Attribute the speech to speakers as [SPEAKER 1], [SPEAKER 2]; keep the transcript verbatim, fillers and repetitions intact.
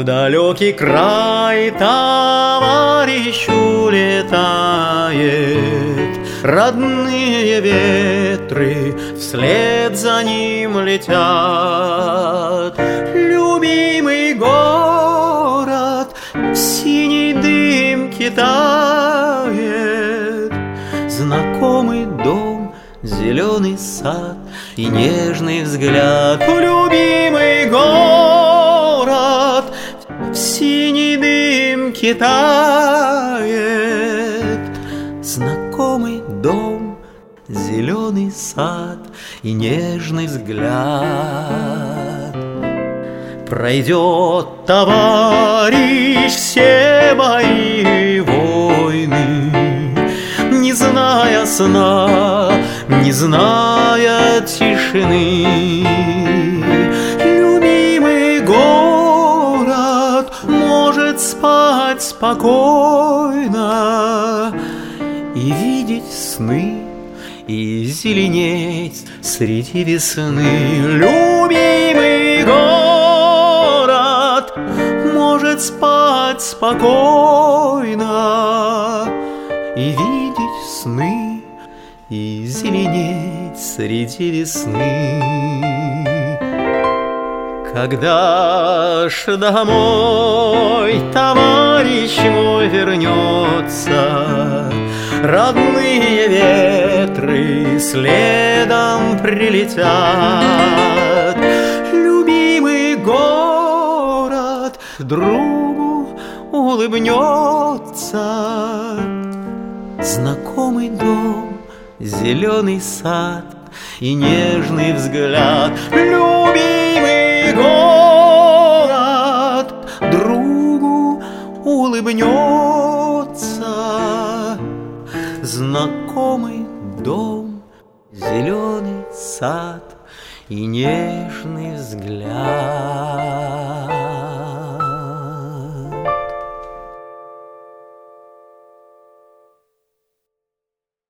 [SPEAKER 1] далекий край товарищ улетает, родные ветры вслед за ним летят. Любимый город в синий дым китает, знакомый дом, зеленый сад и нежный взгляд. Любимый город в синий дым китает, знакомый дом, зеленый сад и нежный взгляд. Пройдет товарищ все мои войны, не зная сна, не зная тишины. Любимый город может спать спокойно и видеть сны, и зеленеть среди весны. Любимый город может спать спокойно и видеть сны, и зеленеть среди весны. Когда ж домой товарищ мой вернется, родные ветры следом прилетят. Любимый город другу улыбнется, знакомый дом, зеленый сад и нежный взгляд. Любимый город другу улыбнется, знакомый дом, зеленый сад и нежный взгляд.